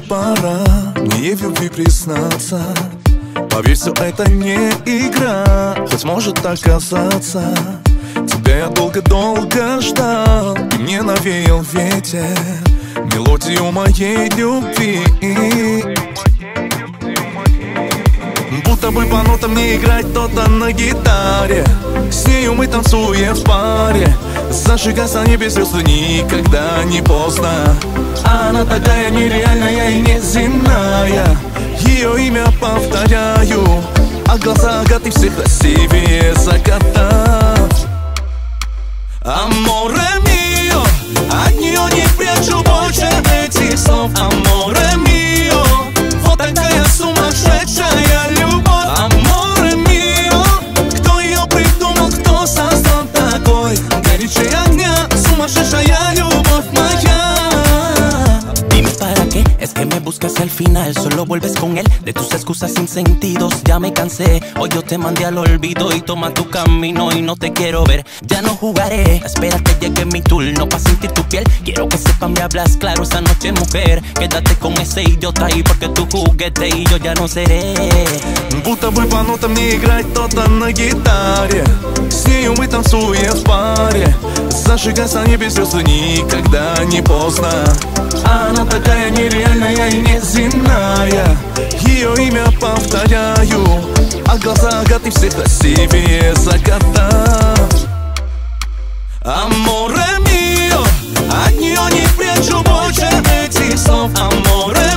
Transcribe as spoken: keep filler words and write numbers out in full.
пора мне ей в любви признаться. Поверь, все это не игра, хоть может оказаться. Тебя я долго-долго ждал, и мне навеял ветер мелодию моей любви. Будто бы по нотам не играть кто-то на гитаре. С нею мы танцуем в паре. Зажигать на небе звезды никогда не поздно. Она такая нереальная и неземная. Ее имя повторяю, а глаза агаты все красивее заката. Аморе мио, от нее не прячу больше этих слов. Аморе мио, вот такая сумасшедшая любовь. Аморе мио, кто ее придумал, кто создал такой горячей огня, сумасшедшая любовь моя. Dime para qué, es que me buscas al final, solo vuelves con él, de tus excusas sin sentidos, ya me cansé. Hoy yo te mandé al olvido y toma tu camino y no te quiero ver, ya no jugaré. Espera que llegue mi turno pa' sentir tu piel, quiero que sepas me hablas claro esta noche mujer. Quédate con ese idiota ahí porque tu juguete y yo ya no seré. Будто бы по нотам не играть кто-то на гитаре. С нею мы танцуем в паре. Зажигать на небе звезды никогда не поздно. Она такая нереальная и неземная. Ее имя повторяю, а глаза агаты все красивее заката. Аморе мио, от нее не прячу больше этих слов. Аморе